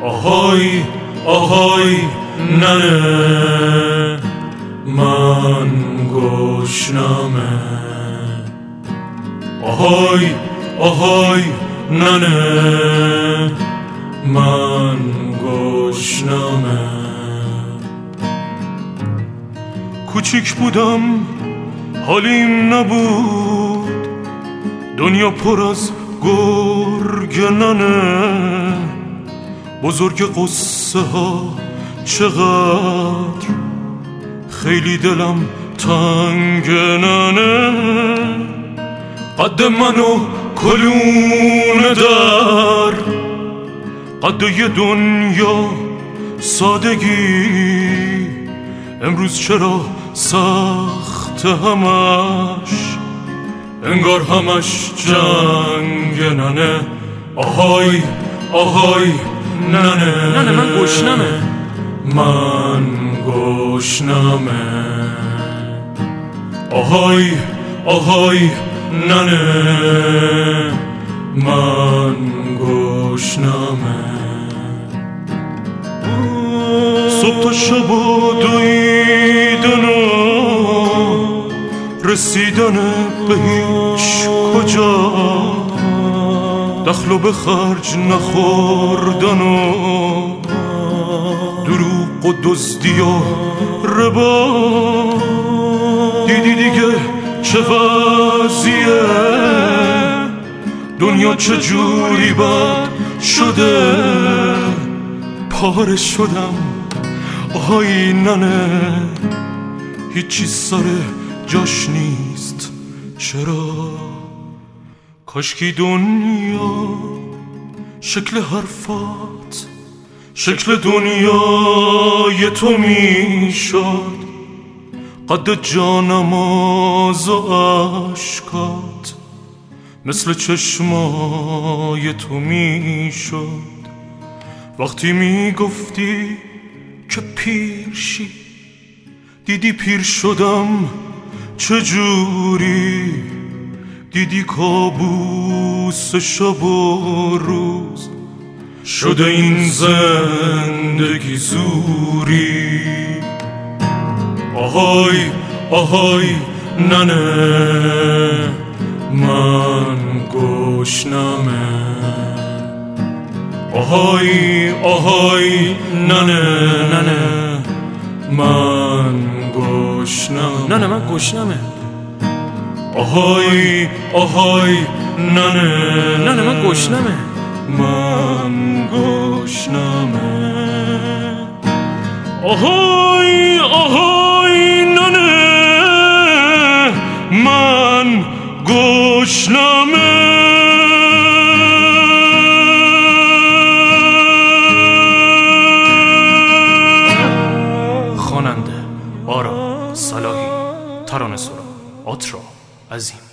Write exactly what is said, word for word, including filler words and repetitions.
آهای آهای ننه من گشنمه، آهای آهای ننه من گشنمه. کوچیک بودم حالیم نبود، دنیا پر از گرگ ننه، بزرگ قصه ها چقدر خیلی دلم تنگ ننه. قد منو کلون در قد یه دنیا سادگی، امروز چرا سخت همش انگار همش جنگ ننه. آهای آهای ننه ننه من گشنمه، من گشنمه. آهای آهای ننه من گشنمه. صبح تا شب و دویدن و رسیدن به هیچ کجا، دخل و به خرج نخوردن و دروغ و دزدی و ربا. دیدی دیگه چه وضعیه، دنیا چه جوری بد شده، پاره شدم آهای ننه، هیچی سر جاش نیست. چرا؟ کاشکی دنیا شکل حرفات شکل دنیای تو میشد، قد جانماز و عشقات مثل چشمای تو میشد. وقتی میگفتی که پیر شی، دیدی پیر شدم چجوری، دیدی کابوس شب و روز شده این زندگی زوری. آهای آهای ننه من گشنمه، آهای آهای ننه ننه من گشنمه. ننه من گشنمه، آهای آهای ننه ننه من گشنمه، من گشنمه. آهای آهای ننه من گشنمه. خواننده آرا صلاحی، ترانه‌سرا آترا عظیم.